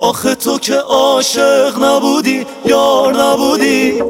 آخه تو که عاشق نبودی، یار نبودی.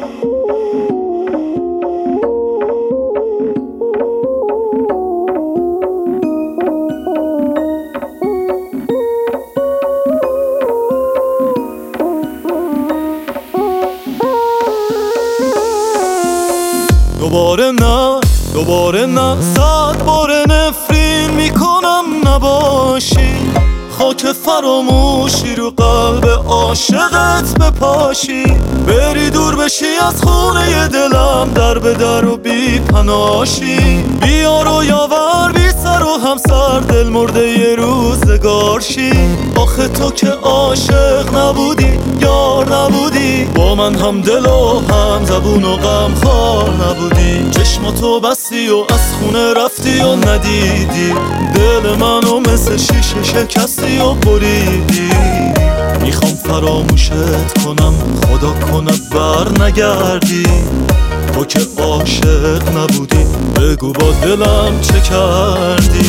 دوباره نه 100 بار نفرین میکنم نباشی. خاک فراموشی رو قلب عاشقت بپاشی. بری دور بشی از خونه دلم، در به در و بی پناشی. بیار و یاور بی سر و همسر، دل مرده یه روزگارشی. آخه تو که عاشق نبودی، یار نبودی. با من هم دل و هم زبون و غم خوار نبودی. چشماتو بستی و از خونه رفتی و ندیدی. دل منو مثل شیشه شکستی و بریدی. میخوام فراموشت کنم، خدا کنه بر نگردی. تو که عاشق نبودی، بگو با دلم چه کردی.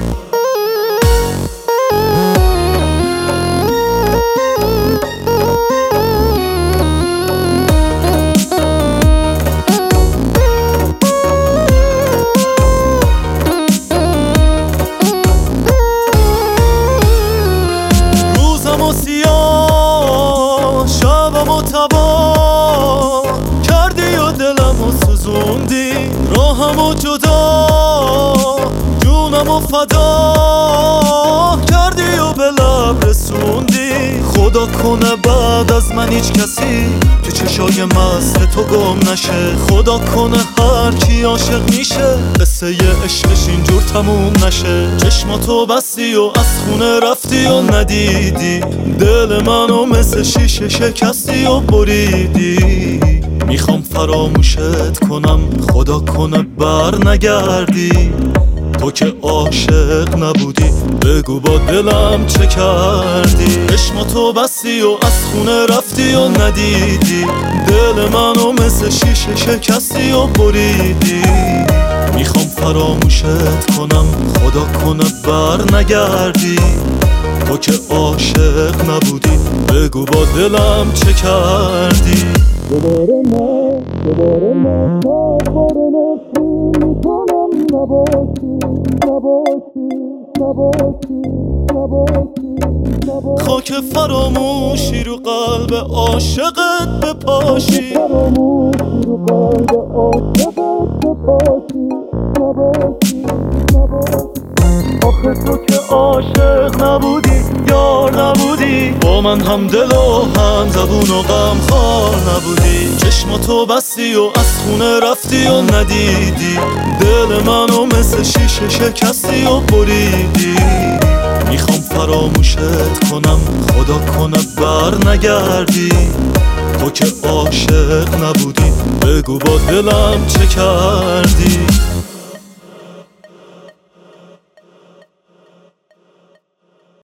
سیاه شبم و تبا کردی و دلم و سوزوندی. راهم و جدا جونم و فدا کردی و به لب رسوندی. خدا کنه بعد از من هیچ کسی تو چشای مست تو گم نشه. خدا کنه هر کی عاشق میشه قصه عشقش اینجور تموم نشه. چشماتو بستی و از خونه رفتی و ندیدی. دل منو مثل شیشه شکستی و بریدی. میخوام فراموشت کنم، خدا کنه بر نگردی. تو که عاشق نبودی، بگو با دلم چه کردی. چشماتو بستی و از خونه رفتی و ندیدی. دل منو مثل شیشه شکستی و بریدی. میخوام فراموشت کنم، خدا کنه بر نگردی. تو که عاشق نبودی، بگو با دلم چه کردی. دوباره نه خاک فراموشی رو قلب عاشقت بپاشی. آخه تو که عاشق نبودی، یار نبودی. با من هم دل و هم زبون و غم خوار نبودی. چشماتو بستی و از خونه رفتی و ندیدی. دل منو مثل شیشه شکستی و بریدی. میخوام فراموشت کنم، خدا کنه بر نگردی. تو که عاشق نبودی، بگو با دلم چه کردی.